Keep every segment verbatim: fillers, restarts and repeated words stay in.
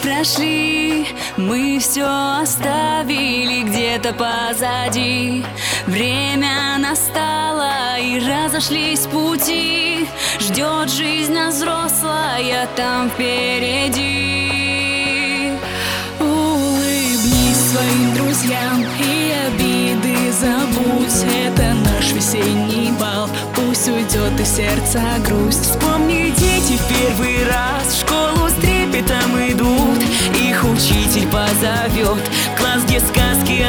прошли, мы все оставили где-то позади. Время настало и разошлись пути. Ждет жизнь нас взрослая там впереди. Улыбнись своим друзьям и обиды забудь. Это наш весенний бал, пусть уйдет из сердца грусть. Вспомни, дети в первый раз в школу с трепетом идут. Их учитель позовет в класс, где сказки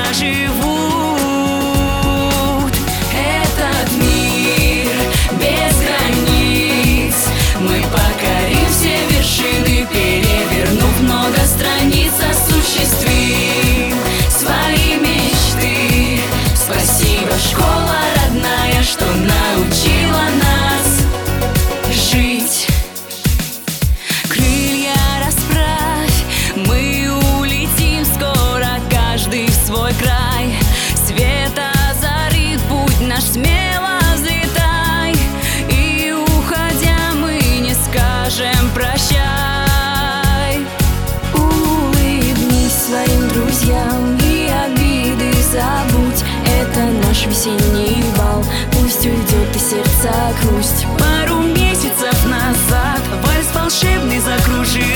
оживут. Этот мир без границ, мы покорим все вершины, перевернув много страниц, осуществим свои мечты. Спасибо, школа родная, что научила нас жить. Крылья расправь, мы улетим скоро, каждый в свой край. Свет озарит путь наш, смело взлетай. И уходя мы не скажем прощай. Улыбнись своим друзьям и обиды забудь. Это наш весенний бал, пусть уйдет из сердца грусть. Пару месяцев назад вальс волшебный закружил.